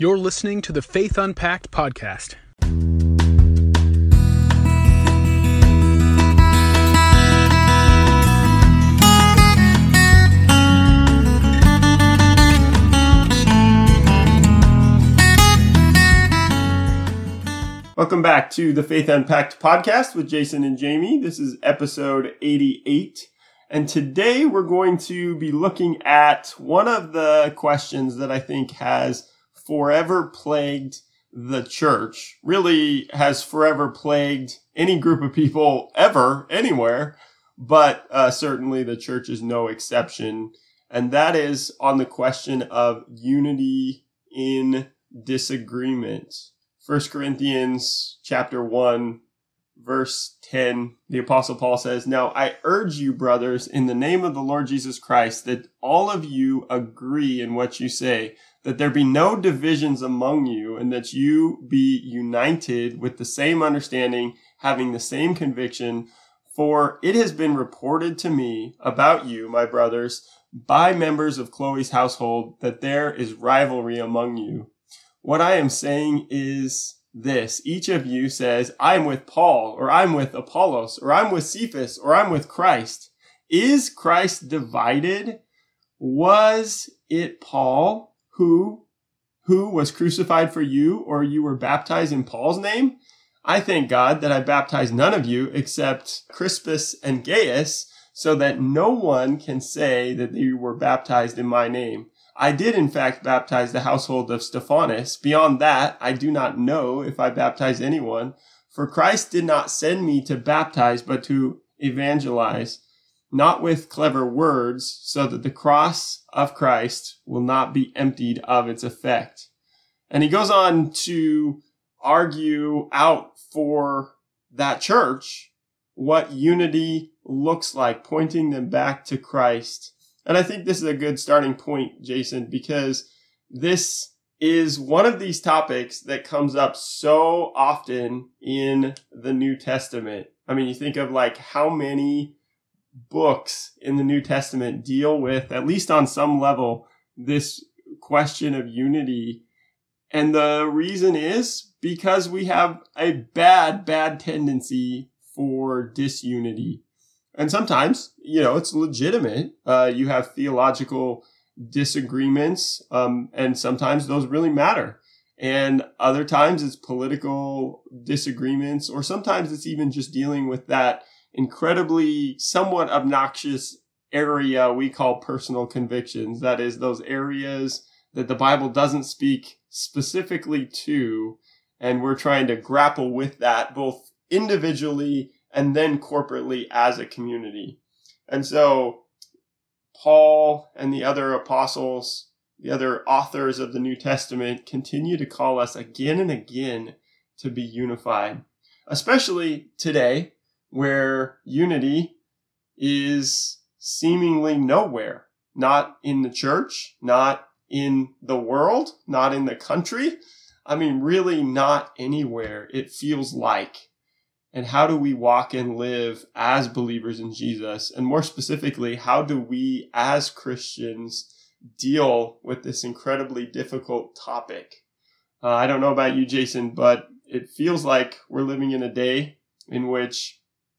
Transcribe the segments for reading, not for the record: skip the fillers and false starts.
You're listening to the Faith Unpacked podcast. Welcome back to the Faith Unpacked podcast with Jason and Jamie. This is episode 88. And today we're going to be looking at one of the questions that I think has forever plagued the church, really has forever plagued any group of people ever, anywhere, but certainly the church is no exception. And that is on the question of unity in disagreement. 1 Corinthians chapter 1, verse 10, the Apostle Paul says, "Now I urge you, brothers, in the name of the Lord Jesus Christ, that all of you agree in what you say, that there be no divisions among you, and that you be united with the same understanding, having the same conviction. For it has been reported to me about you, my brothers, by members of Chloe's household, that there is rivalry among you. What I am saying is this: each of you says, I'm with Paul, or I'm with Apollos, or I'm with Cephas, or I'm with Christ. Is Christ divided? Was it Paul who was crucified for you, or you were baptized in Paul's name? I thank God that I baptized none of you except Crispus and Gaius, so that no one can say that you were baptized in my name. I did, in fact, baptize the household of Stephanas. Beyond that, I do not know if I baptized anyone. For Christ did not send me to baptize, but to evangelize, not with clever words, so that the cross of Christ will not be emptied of its effect." And he goes on to argue out for that church what unity looks like, pointing them back to Christ. And I think this is a good starting point, Jason, because this is one of these topics that comes up so often in the New Testament. I mean, you think of like how many books in the New Testament deal with, at least on some level, this question of unity. And the reason is because we have a bad tendency for disunity. And sometimes, it's legitimate. You have theological disagreements, and sometimes those really matter. And other times it's political disagreements, or sometimes it's even just dealing with that incredibly somewhat obnoxious area we call personal convictions. That is, those areas that the Bible doesn't speak specifically to, and we're trying to grapple with that both individually and then corporately as a community. And so Paul and the other apostles, the other authors of the New Testament, continue to call us again and again to be unified, especially today, where unity is seemingly nowhere, not in the church, not in the world, not in the country. I mean, really not anywhere, it feels like. And how do we walk and live as believers in Jesus? And more specifically, how do we as Christians deal with this incredibly difficult topic? I don't know about you, Jason, but it feels like we're living in a day in which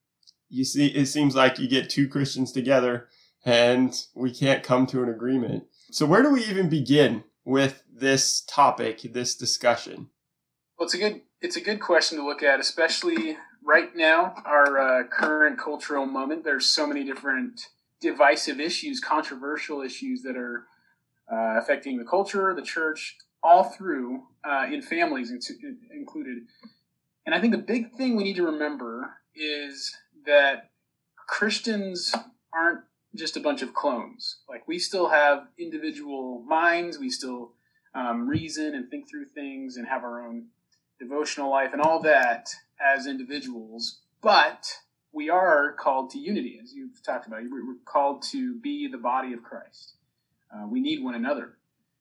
it seems like you get two Christians together and we can't come to an agreement. So where do we even begin with this topic, this discussion? Well, it's a good question to look at, especially right now, our current cultural moment. There's so many different divisive issues, controversial issues that are affecting the culture, the church, all through, in families included. And I think the big thing we need to remember is that Christians aren't just a bunch of clones. Like, we still have individual minds, we still reason and think through things and have our own devotional life and all that as individuals, but we are called to unity, as you've talked about. We're called to be the body of Christ. We need one another.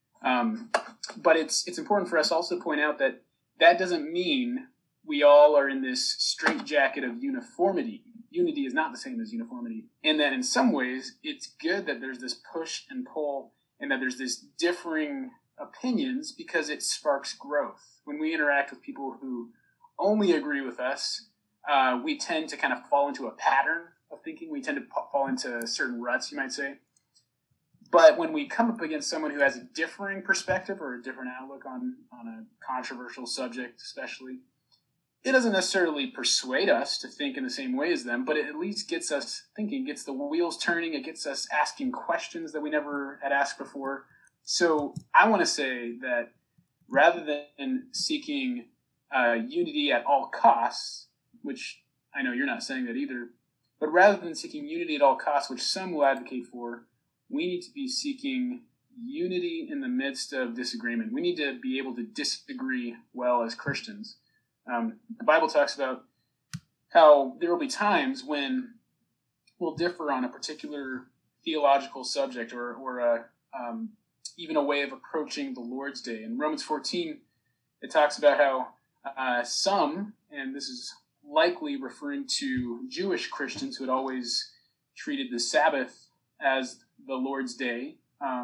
But it's important for us also to point out that that doesn't mean we all are in this straitjacket of uniformity. Unity is not the same as uniformity. And that in some ways, it's good that there's this push and pull and that there's this differing opinions because it sparks growth. When we interact with people who only agree with us, we tend to kind of fall into a pattern of thinking. We tend to fall into certain ruts, you might say. But when we come up against someone who has a differing perspective or a different outlook on a controversial subject, especially, it doesn't necessarily persuade us to think in the same way as them, but it at least gets us thinking, gets the wheels turning, it gets us asking questions that we never had asked before. So I want to say that rather than seeking unity at all costs, which I know you're not saying that either, but rather than seeking unity at all costs, which some will advocate for, we need to be seeking unity in the midst of disagreement. We need to be able to disagree well as Christians. The Bible talks about how there will be times when we'll differ on a particular theological subject or even a way of approaching the Lord's Day. In Romans 14, it talks about how some, and this is likely referring to Jewish Christians who had always treated the Sabbath as the Lord's Day,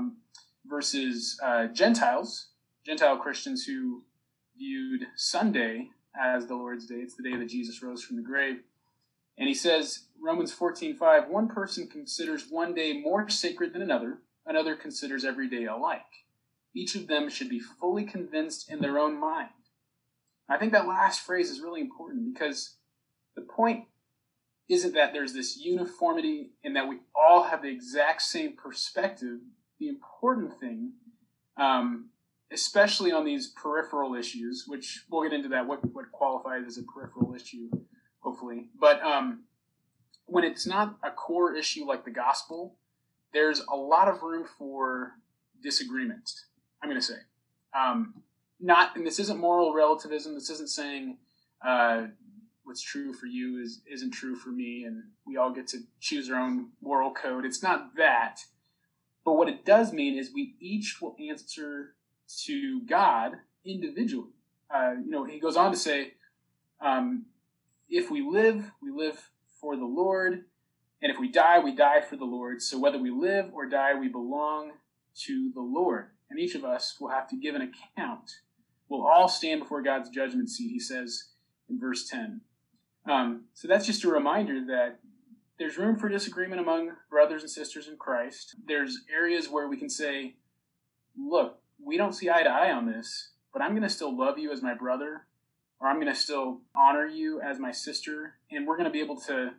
versus Gentile Christians who viewed Sunday as the Lord's Day. It's the day that Jesus rose from the grave. And he says, Romans 14:5, one person considers one day more sacred than another considers every day alike. Each of them should be fully convinced in their own mind. I think that last phrase is really important because the point isn't that there's this uniformity and that we all have the exact same perspective. The important thing, especially on these peripheral issues, which we'll get into that, what qualifies as a peripheral issue, hopefully. But when it's not a core issue like the gospel, there's a lot of room for disagreement, I'm going to say. And this isn't moral relativism. This isn't saying what's true for you isn't true for me, and we all get to choose our own moral code. It's not that. But what it does mean is we each will answer to God individually. He goes on to say, if we live for the Lord, and if we die for the Lord. So whether we live or die, we belong to the Lord. And each of us will have to give an account. We'll all stand before God's judgment seat, he says in verse 10. So that's just a reminder that there's room for disagreement among brothers and sisters in Christ. There's areas where we can say, look, we don't see eye to eye on this, but I'm going to still love you as my brother, or I'm going to still honor you as my sister, and we're going to be able to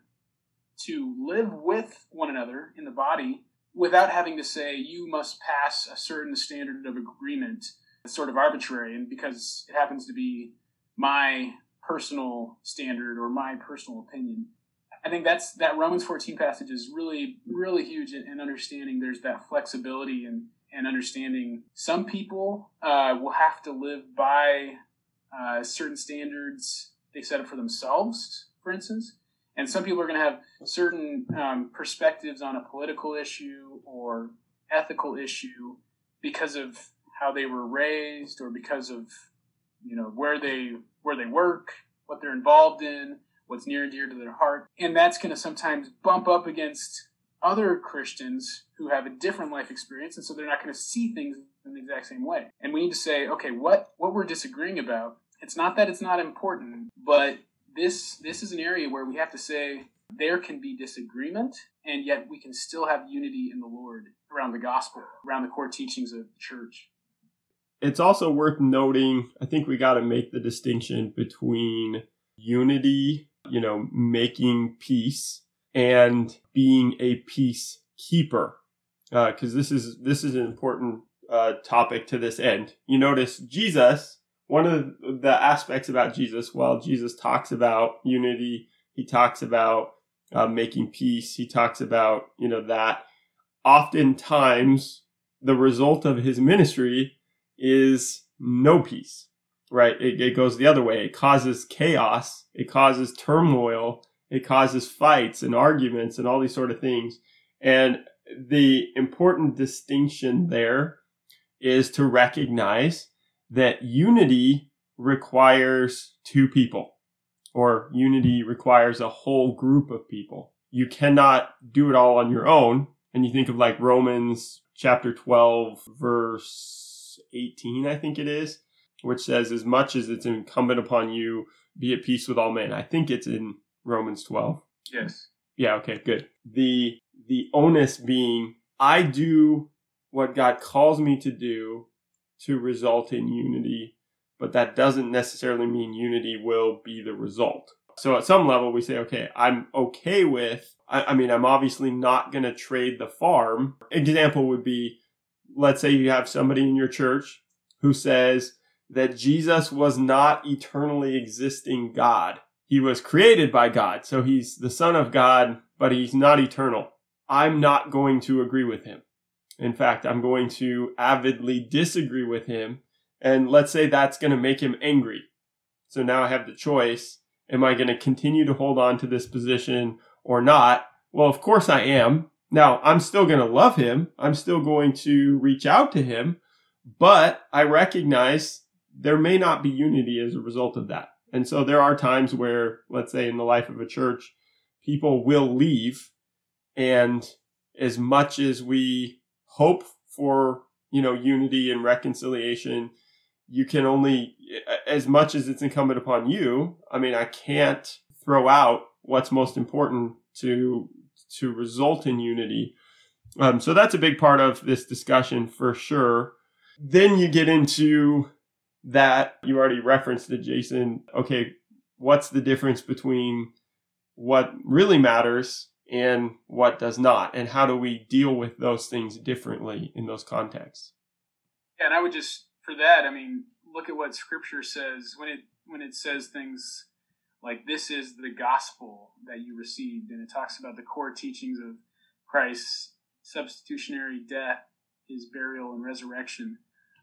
live with one another in the body without having to say you must pass a certain standard of agreement. It's sort of arbitrary, and because it happens to be my personal standard or my personal opinion. I think that Romans 14 passage is really, really huge in understanding there's that flexibility and understanding some people will have to live by certain standards they set up for themselves, for instance. And some people are going to have certain perspectives on a political issue or ethical issue because of how they were raised or because of where they work, what they're involved in, what's near and dear to their heart. And that's going to sometimes bump up against other Christians who have a different life experience, and so they're not going to see things in the exact same way. And we need to say, okay, what we're disagreeing about, it's not that it's not important, but this is an area where we have to say there can be disagreement, and yet we can still have unity in the Lord around the gospel, around the core teachings of the church. It's also worth noting, I think we got to make the distinction between unity, making peace, and being a peacekeeper, because this is an important topic to this end. You notice Jesus, one of the aspects about Jesus, while Jesus talks about unity, he talks about making peace, he talks about, that oftentimes the result of his ministry is no peace, right? It goes the other way. It causes chaos. It causes turmoil. It causes fights and arguments and all these sort of things. And the important distinction there is to recognize that unity requires two people, or unity requires a whole group of people. You cannot do it all on your own. And you think of like Romans chapter 12, verse 18, I think it is, which says, as much as it's incumbent upon you, be at peace with all men. I think it's in Romans 12. Yes. Yeah, okay, good. The onus being, I do what God calls me to do to result in unity, but that doesn't necessarily mean unity will be the result. So at some level, we say, okay, I'm okay with, I'm obviously not going to trade the farm. Example would be, let's say you have somebody in your church who says that Jesus was not eternally existing God. He was created by God, so he's the Son of God, but he's not eternal. I'm not going to agree with him. In fact, I'm going to avidly disagree with him, and let's say that's going to make him angry. So now I have the choice. Am I going to continue to hold on to this position or not? Well, of course I am. Now, I'm still going to love him. I'm still going to reach out to him, but I recognize there may not be unity as a result of that. And so there are times where, let's say in the life of a church, people will leave, and as much as we hope for, unity and reconciliation, you can only, as much as it's incumbent upon you, I can't throw out what's most important to result in unity. So that's a big part of this discussion for sure. Then you get into that, you already referenced it, Jason. Okay, what's the difference between what really matters and what does not? And how do we deal with those things differently in those contexts? Yeah, and I would just, for that, look at what Scripture says when it says things like, this is the gospel that you received, and it talks about the core teachings of Christ's substitutionary death, his burial, and resurrection.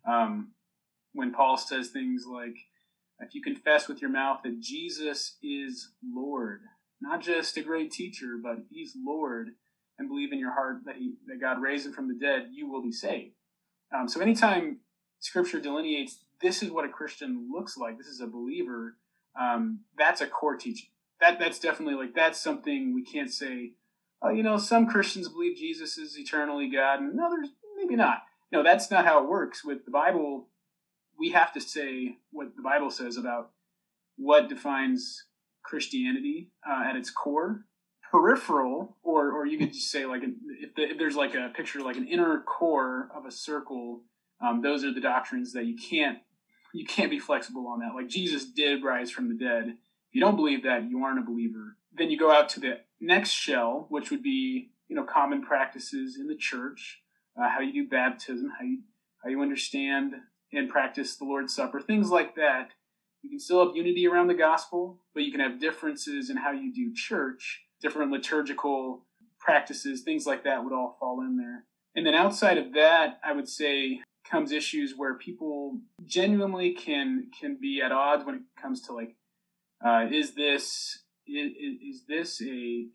When Paul says things like, if you confess with your mouth that Jesus is Lord, not just a great teacher, but he's Lord, and believe in your heart that God raised him from the dead, you will be saved. So anytime Scripture delineates this is what a Christian looks like, this is a believer, that's a core teaching. That's definitely that's something we can't say, some Christians believe Jesus is eternally God, and others maybe not. No, that's not how it works. With the Bible, we have to say what the Bible says about what defines Christianity at its core. Peripheral, or you could just say if there's a picture, like an inner core of a circle, those are the doctrines that you can't be flexible on that. Like, Jesus did rise from the dead. If you don't believe that, you aren't a believer. Then you go out to the next shell, which would be common practices in the church, how you do baptism, how you understand and practice the Lord's Supper, things like that. You can still have unity around the gospel, but you can have differences in how you do church, different liturgical practices, things like that would all fall in there. And then outside of that, I would say comes issues where people genuinely can be at odds when it comes to is this a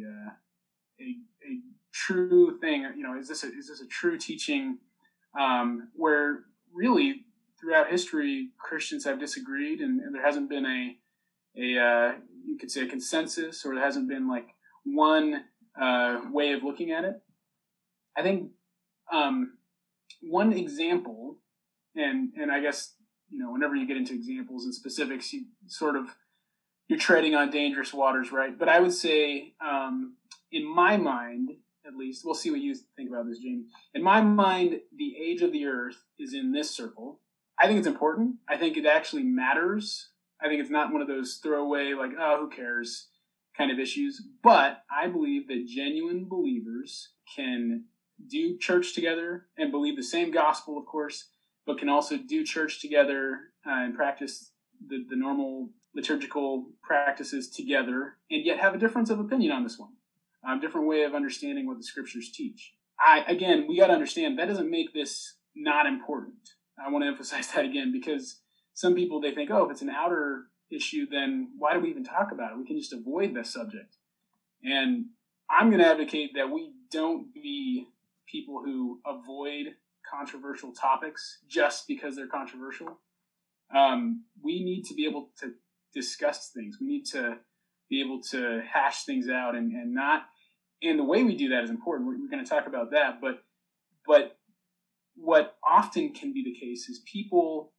true thing? Is this a true teaching? Where really throughout history, Christians have disagreed, and there hasn't been a you could say a consensus, or there hasn't been one way of looking at it. I think one example, and I guess whenever you get into examples and specifics, you're treading on dangerous waters, right? But I would say, in my mind, at least, we'll see what you think about this, Jamie. In my mind, the age of the earth is in this circle. I think it's important. I think it actually matters. I think it's not one of those throwaway, who cares kind of issues. But I believe that genuine believers can do church together and believe the same gospel, of course, but can also do church together and practice the normal liturgical practices together, and yet have a difference of opinion on this one. Different way of understanding what the Scriptures teach. We got to understand that doesn't make this not important. I want to emphasize that again, because some people, they think, if it's an outer issue, then why do we even talk about it? We can just avoid this subject. And I'm going to advocate that we don't be people who avoid controversial topics just because they're controversial. We need to be able to discuss things. We need to be able to hash things out and the way we do that is important. We're going to talk about that, but what often can be the case is people,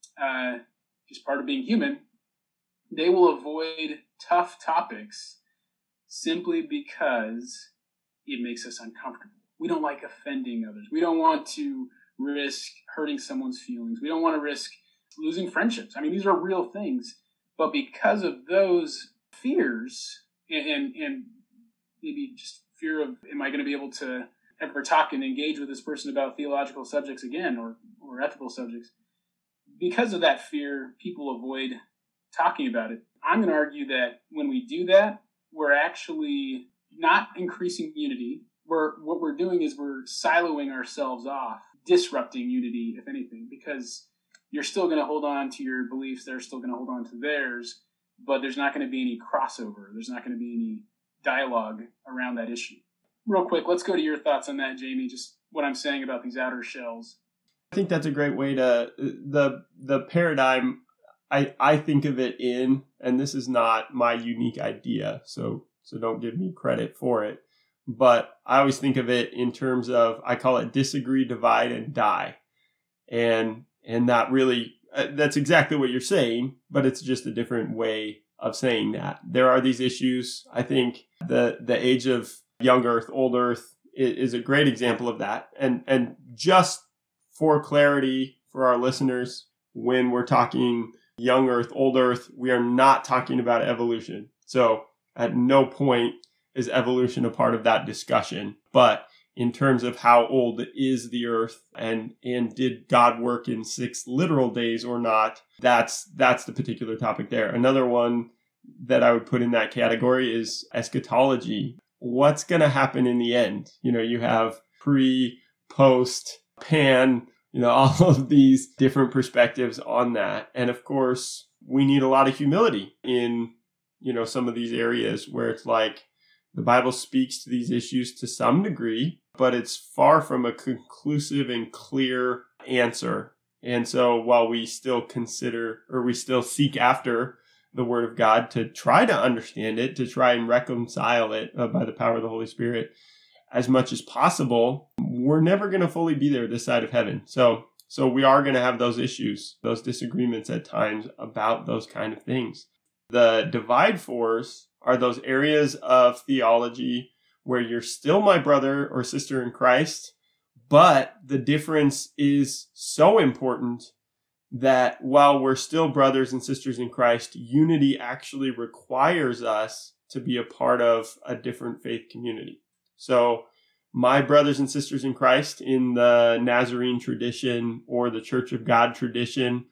just part of being human, they will avoid tough topics simply because it makes us uncomfortable. We don't like offending others. We don't want to risk hurting someone's feelings. We don't want to risk losing friendships. I mean, these are real things. But because of those fears and maybe just fear of, am I going to be able to ever talk and engage with this person about theological subjects again or ethical subjects? Because of that fear, people avoid talking about it. I'm going to argue that when we do that, we're actually not increasing unity. What we're doing is we're siloing ourselves off, disrupting unity, if anything, because you're still going to hold on to your beliefs. They're still going to hold on to theirs, but there's not going to be any crossover. There's not going to be any dialogue around that issue. Real quick, let's go to your thoughts on that, Jamie, just what I'm saying about these outer shells. I think that's a great way to, the paradigm, I think of it in, and this is not my unique idea, so don't give me credit for it, but I always think of it in terms of, I call it disagree, divide, and die. And that really, that's exactly what you're saying, but it's just a different way of saying that. There are these issues. I think the age of young earth, old earth is a great example of that. And just for clarity for our listeners, when we're talking young earth, old earth, we are not talking about evolution. So at no point is evolution a part of that discussion. But in terms of how old is the earth and did God work in 6 literal days or not, that's the particular topic there. Another one that I would put in that category is eschatology. What's going to happen in the end? You have pre, post, pan, all of these different perspectives on that. And of course, we need a lot of humility in, some of these areas where it's like the Bible speaks to these issues to some degree, but it's far from a conclusive and clear answer. And so while we still consider, or we still seek after the Word of God to try to understand it, to try and reconcile it by the power of the Holy Spirit as much as possible, we're never going to fully be there this side of heaven. So we are going to have those issues, those disagreements at times about those kind of things. The divide force are those areas of theology where you're still my brother or sister in Christ, but the difference is so important that while we're still brothers and sisters in Christ, unity actually requires us to be a part of a different faith community. So my brothers and sisters in Christ in the Nazarene tradition or the Church of God tradition,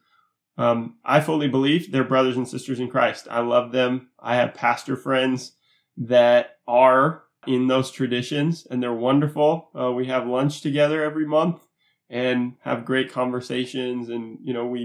I fully believe they're brothers and sisters in Christ. I love them. I have pastor friends that are in those traditions, and they're wonderful. We have lunch together every month and have great conversations, and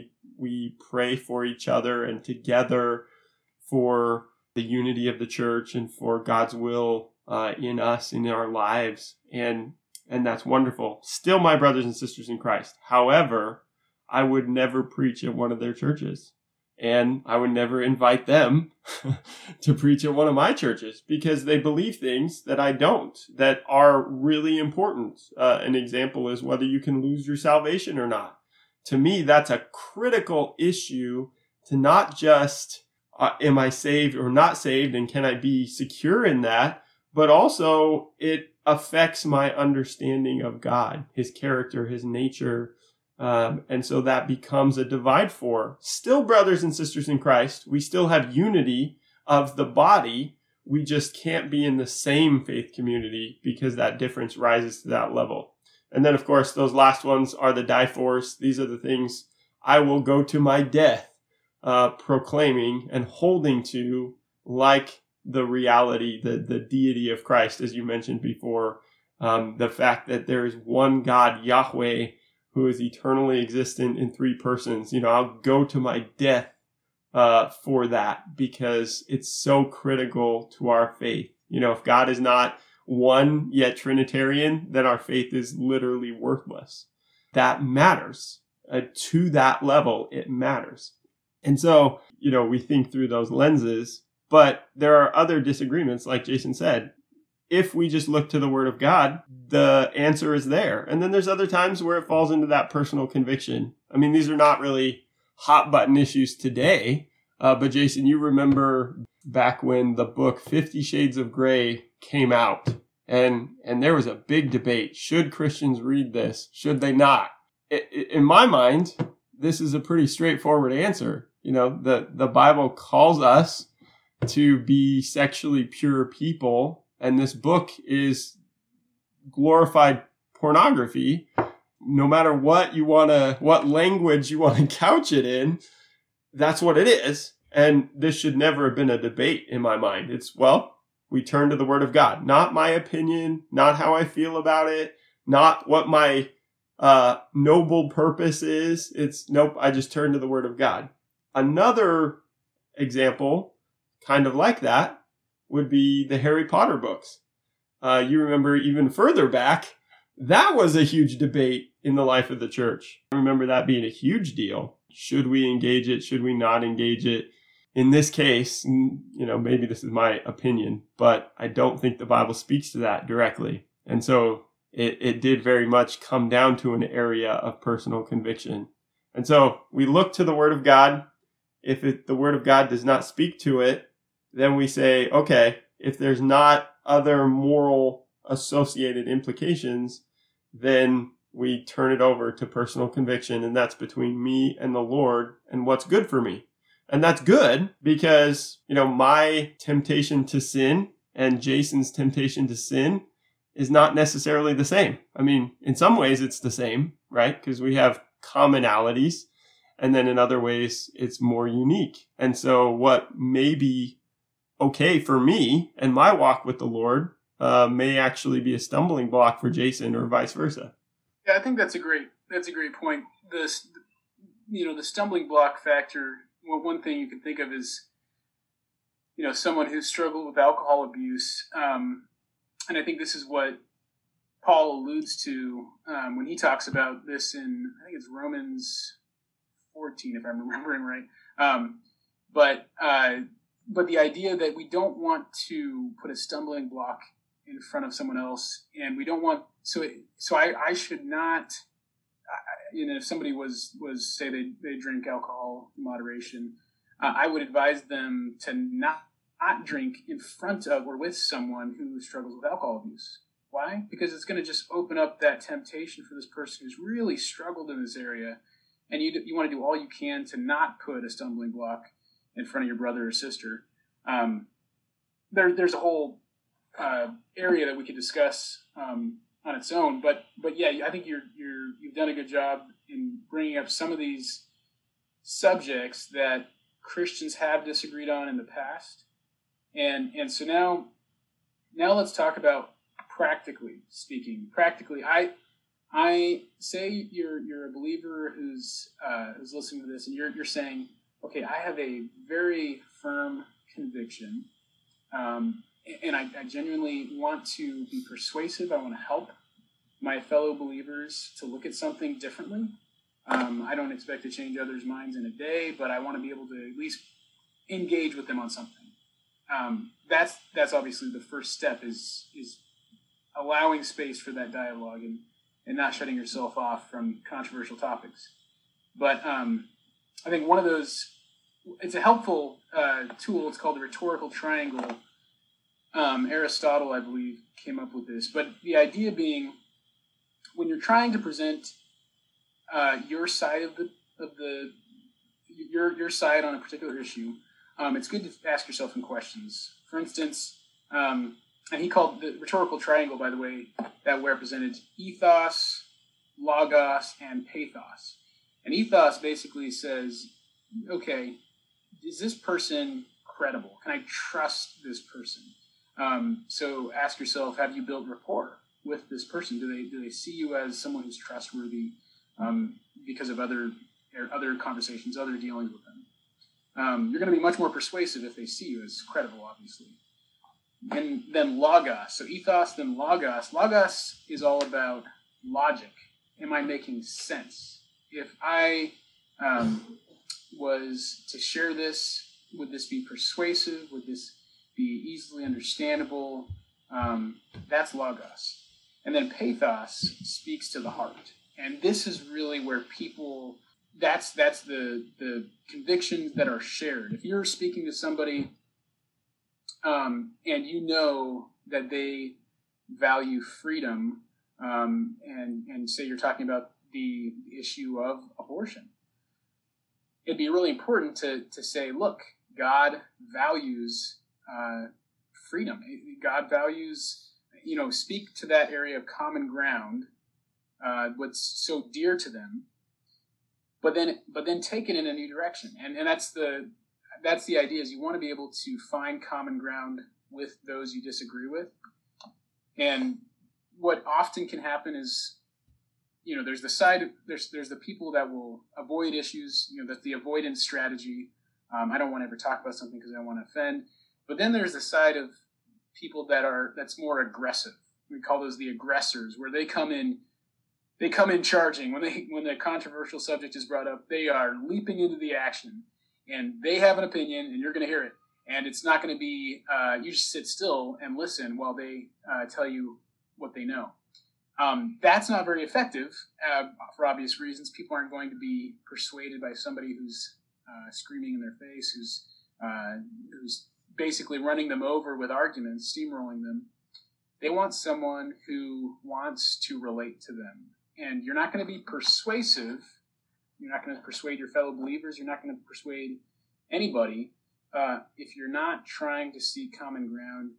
we pray for each other and together for the unity of the church and for God's will in us, in our lives, and that's wonderful. Still my brothers and sisters in Christ. However, I would never preach at one of their churches, and I would never invite them to preach at one of my churches because they believe things that I don't, that are really important. An example is whether you can lose your salvation or not. To me, that's a critical issue to not just, am I saved or not saved, and can I be secure in that? But also it affects my understanding of God, his character, his nature. And so that becomes a divide for still brothers and sisters in Christ. We still have unity of the body. We just can't be in the same faith community because that difference rises to that level. And then, of course, those last ones are the die force. These are the things I will go to my death, proclaiming and holding to, like the reality, the deity of Christ, as you mentioned before, the fact that there is one God, Yahweh, who is eternally existent in 3 persons. I'll go to my death for that because it's so critical to our faith. If God is not one yet Trinitarian, then our faith is literally worthless. That matters. To that level, it matters. And so, we think through those lenses, but there are other disagreements, like Jason said. if we just look to the Word of God, the answer is there. And then there's other times where it falls into that personal conviction. I mean, these are not really hot button issues today. But Jason, you remember back when the book 50 Shades of Grey came out, and there was a big debate. Should Christians read this? Should they not? In my mind, this is a pretty straightforward answer. You know, the Bible calls us to be sexually pure people, and this book is glorified pornography. No matter what language you want to couch it in, that's what it is. And this should never have been a debate in my mind. It's, well, we turn to the Word of God. Not my opinion, not how I feel about it, not what my noble purpose is. It's, nope, I just turn to the Word of God. Another example, kind of like that, would be the Harry Potter books. You remember even further back, that was a huge debate in the life of the church. I remember that being a huge deal. Should we engage it? Should we not engage it? In this case, you know, maybe this is my opinion, but I don't think the Bible speaks to that directly. And so it did very much come down to an area of personal conviction. And so we look to the Word of God. If the Word of God does not speak to it, then we say, okay, if there's not other moral associated implications, then we turn it over to personal conviction, and that's between me and the Lord and what's good for me. And that's good because, you know, my temptation to sin and Jason's temptation to sin is not necessarily the same. I mean, in some ways it's the same, right? Because we have commonalities, and then in other ways it's more unique. And so what may be okay for me and my walk with the Lord may actually be a stumbling block for Jason, or vice versa. Yeah, I think that's a great point. The stumbling block factor. Well, one thing you can think of is, you know, someone who's struggled with alcohol abuse, and I think this is what Paul alludes to when he talks about this in, I think it's Romans 14, if I'm remembering right. But the idea that we don't want to put a stumbling block in front of someone else, and we don't want I should not. You know, if somebody was say they drink alcohol in moderation, I would advise them to not drink in front of or with someone who struggles with alcohol abuse. Why? Because it's going to just open up that temptation for this person who's really struggled in this area, and you want to do all you can to not put a stumbling block in front of your brother or sister. There's a whole area that we could discuss on its own, but yeah, I think you've done a good job in bringing up some of these subjects that Christians have disagreed on in the past, and so now let's talk about practically speaking. Practically, I say you're a believer who's listening to this, and you're saying, okay, I have a very firm conviction. And I genuinely want to be persuasive. I want to help my fellow believers to look at something differently. I don't expect to change others' minds in a day, but I want to be able to at least engage with them on something. That's obviously the first step is allowing space for that dialogue and not shutting yourself off from controversial topics. But I think one of those, it's a helpful tool. It's called the rhetorical triangle. Aristotle, I believe, came up with this. But the idea being, when you're trying to present your side your side on a particular issue, it's good to ask yourself some questions. For instance, and he called the rhetorical triangle, by the way, that represented ethos, logos, and pathos. And ethos basically says, okay, is this person credible? Can I trust this person? So ask yourself, have you built rapport with this person? Do they see you as someone who's trustworthy because of other conversations, other dealings with them? You're going to be much more persuasive if they see you as credible, obviously. And then logos. So ethos, then logos. Logos is all about logic. Am I making sense? If I was to share this, would this be persuasive? Would this be easily understandable? That's logos. And then pathos speaks to the heart. And this is really where people, that's the convictions that are shared. If you're speaking to somebody and you know that they value freedom, and say you're talking about the issue of abortion, it'd be really important to say, look, God values freedom. God values, speak to that area of common ground, what's so dear to them, but then take it in a new direction. And that's the idea, is you want to be able to find common ground with those you disagree with. And what often can happen is, there's the people that will avoid issues, that's the avoidance strategy. I don't want to ever talk about something because I don't want to offend. But then there's the side of people that's more aggressive. We call those the aggressors, where they come in charging. When the controversial subject is brought up, they are leaping into the action, and they have an opinion, and you're going to hear it. And it's not going to be, you just sit still and listen while they tell you what they know. That's not very effective for obvious reasons. People aren't going to be persuaded by somebody who's screaming in their face, who's basically running them over with arguments, steamrolling them. They want someone who wants to relate to them. And you're not going to be persuasive. You're not going to persuade your fellow believers. You're not going to persuade anybody if you're not trying to see common ground,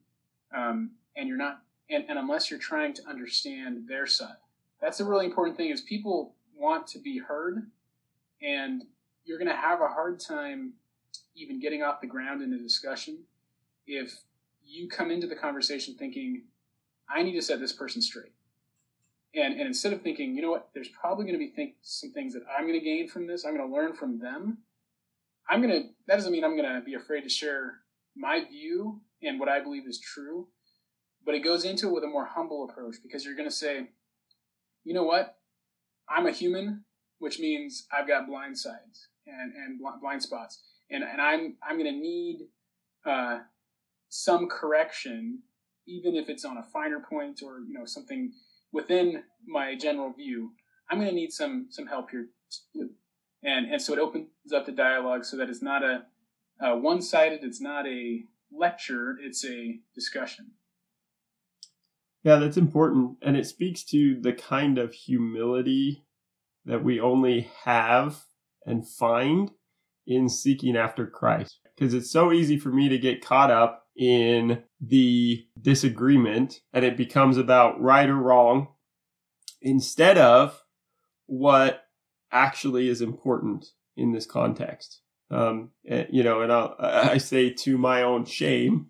and you're not, and unless you're trying to understand their side. That's a really important thing, is people want to be heard, and you're going to have a hard time even getting off the ground in a discussion if you come into the conversation thinking, I need to set this person straight. And instead of thinking, you know what, there's probably going to be some things that I'm going to gain from this, I'm going to learn from them, that doesn't mean I'm going to be afraid to share my view and what I believe is true, but it goes into it with a more humble approach, because you're going to say, you know what, I'm a human, which means I've got blind sides and blind spots, and I'm going to need some correction, even if it's on a finer point or something within my general view. I'm going to need some help here too. And so it opens up the dialogue so that it's not a one-sided, it's not a lecture, it's a discussion. Yeah, that's important. And it speaks to the kind of humility that we only have and find in seeking after Christ. Because it's so easy for me to get caught up in the disagreement, and it becomes about right or wrong instead of what actually is important in this context. And I say to my own shame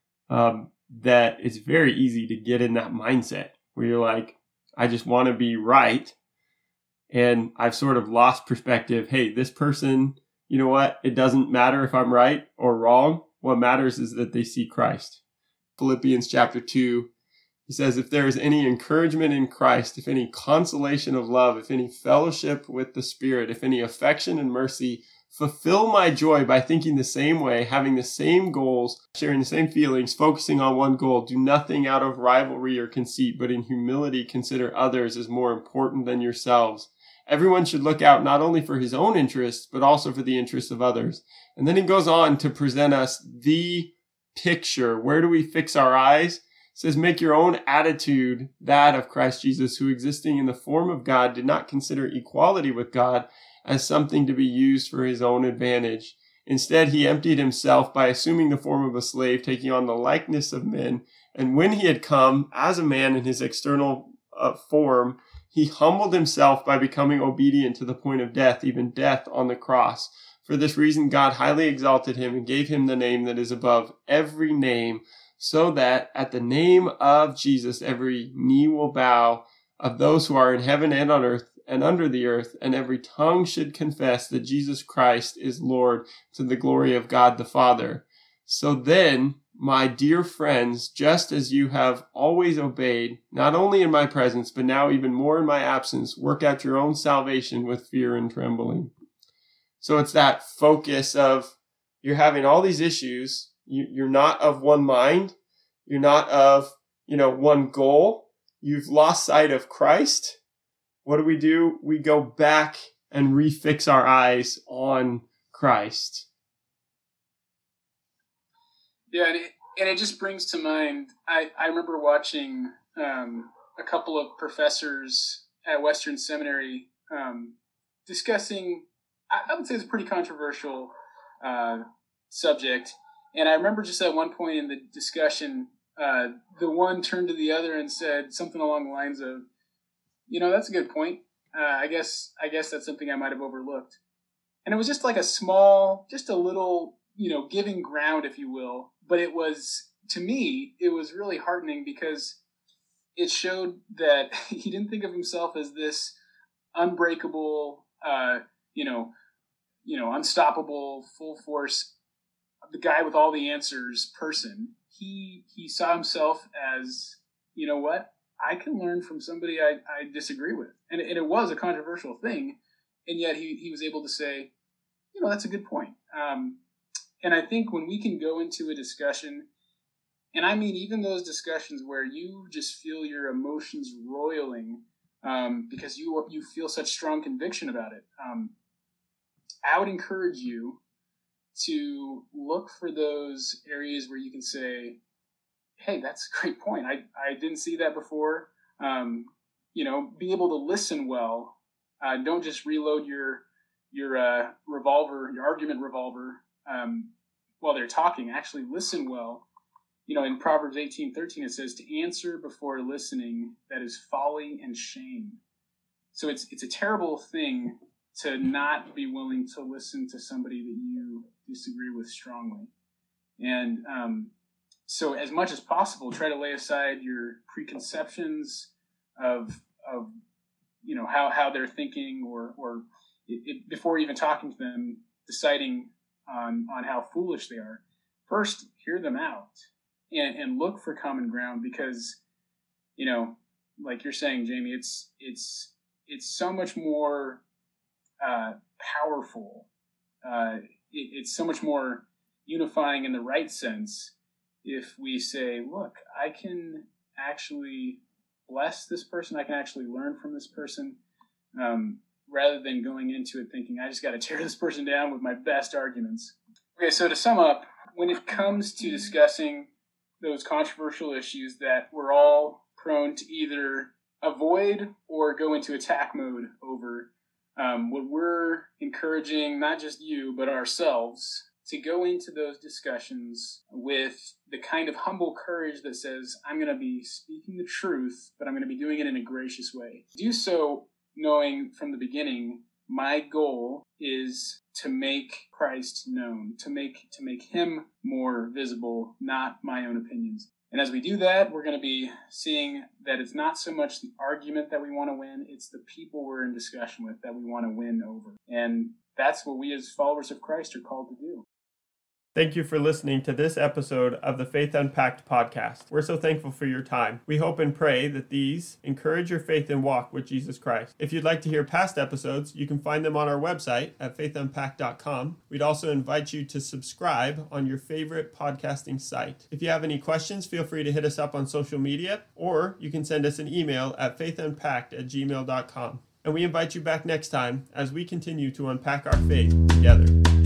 that it's very easy to get in that mindset where you're like, I just want to be right. And I've sort of lost perspective. Hey, this person, you know what? It doesn't matter if I'm right or wrong. What matters is that they see Christ. Philippians chapter 2, he says, if there is any encouragement in Christ, if any consolation of love, if any fellowship with the Spirit, if any affection and mercy, fulfill my joy by thinking the same way, having the same goals, sharing the same feelings, focusing on one goal. Do nothing out of rivalry or conceit, but in humility consider others as more important than yourselves. Everyone should look out not only for his own interests, but also for the interests of others. And then he goes on to present us the picture. Where do we fix our eyes? It says, make your own attitude that of Christ Jesus, who existing in the form of God did not consider equality with God as something to be used for his own advantage. Instead, he emptied himself by assuming the form of a slave, taking on the likeness of men. And when he had come as a man in his external form, he humbled himself by becoming obedient to the point of death, even death on the cross. For this reason, God highly exalted him and gave him the name that is above every name, so that at the name of Jesus, every knee will bow, of those who are in heaven and on earth and under the earth, and every tongue should confess that Jesus Christ is Lord, to the glory of God the Father. So then, my dear friends, just as you have always obeyed, not only in my presence, but now even more in my absence, work out your own salvation with fear and trembling. So it's that focus of, you're having all these issues, you're not of one mind, you're not of one goal. You've lost sight of Christ. What do? We go back and refix our eyes on Christ. Yeah, and it just brings to mind, I remember watching a couple of professors at Western Seminary discussing, I would say it's a pretty controversial subject. And I remember just at one point in the discussion, the one turned to the other and said something along the lines of, that's a good point. I guess that's something I might have overlooked. And it was just like just a little, giving ground, if you will. But it was, to me, it was really heartening because it showed that he didn't think of himself as this unbreakable, unstoppable, full force, the guy with all the answers person. He saw himself as, what? I can learn from somebody I disagree with. And it was a controversial thing. And yet he was able to say, that's a good point. And I think when we can go into a discussion, and I mean even those discussions where you just feel your emotions roiling because you feel such strong conviction about it, I would encourage you to look for those areas where you can say, hey, that's a great point. I didn't see that before. Be able to listen well. Don't just reload your revolver, your argument revolver, while they're talking. Actually listen well. In Proverbs 18:13, it says, to answer before listening, that is folly and shame. So it's a terrible thing to not be willing to listen to somebody that you disagree with strongly. And so as much as possible, try to lay aside your preconceptions of how they're thinking or before even talking to them, deciding on how foolish they are. First, hear them out and look for common ground because, like you're saying, Jamie, it's so much more powerful. It's so much more unifying in the right sense if we say, look, I can actually bless this person. I can actually learn from this person rather than going into it thinking, I just got to tear this person down with my best arguments. Okay, so to sum up, when it comes to discussing those controversial issues that we're all prone to either avoid or go into attack mode over, what we're encouraging, not just you, but ourselves, to go into those discussions with the kind of humble courage that says, I'm going to be speaking the truth, but I'm going to be doing it in a gracious way. Do so knowing from the beginning, my goal is to make Christ known, to make him more visible, not my own opinions. And as we do that, we're going to be seeing that it's not so much the argument that we want to win, it's the people we're in discussion with that we want to win over. And that's what we as followers of Christ are called to do. Thank you for listening to this episode of the Faith Unpacked podcast. We're so thankful for your time. We hope and pray that these encourage your faith and walk with Jesus Christ. If you'd like to hear past episodes, you can find them on our website at faithunpacked.com. We'd also invite you to subscribe on your favorite podcasting site. If you have any questions, feel free to hit us up on social media, or you can send us an email at faithunpacked@gmail.com. And we invite you back next time as we continue to unpack our faith together.